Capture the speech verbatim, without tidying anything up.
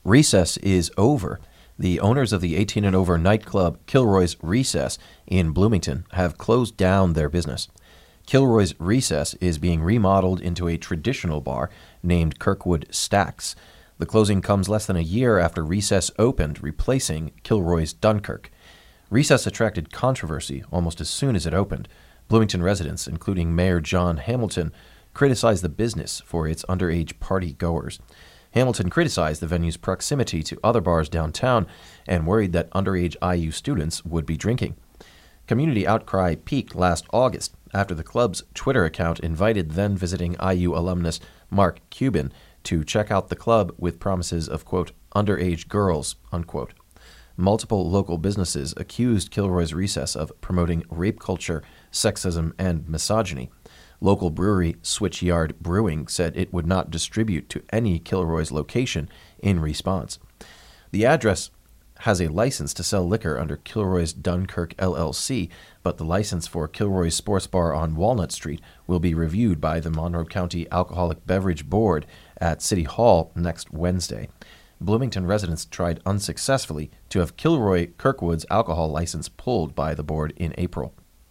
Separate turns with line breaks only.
Recess is over. The owners of the eighteen and over nightclub Kilroy's Recess in Bloomington have closed down their business. Kilroy's Recess is being remodeled into a traditional bar named Kirkwood Stacks. The closing comes less than a year after Recess opened, replacing Kilroy's Dunkirk. Recess attracted controversy almost as soon as it opened. Bloomington residents, including Mayor John Hamilton, criticized the business for its underage party goers. Hamilton criticized the venue's proximity to other bars downtown and worried that underage I U students would be drinking. Community outcry peaked last August after the club's Twitter account invited then-visiting I U alumnus Mark Cuban to check out the club with promises of, quote, underage girls, unquote. Multiple local businesses accused Kilroy's Recess of promoting rape culture, sexism, and misogyny. Local brewery Switchyard Brewing said it would not distribute to any Kilroy's location in response. The address has a license to sell liquor under Kilroy's Dunkirk L L C, but the license for Kilroy's Sports Bar on Walnut Street will be reviewed by the Monroe County Alcoholic Beverage Board at City Hall next Wednesday. Bloomington residents tried unsuccessfully to have Kilroy Kirkwood's alcohol license pulled by the board in April.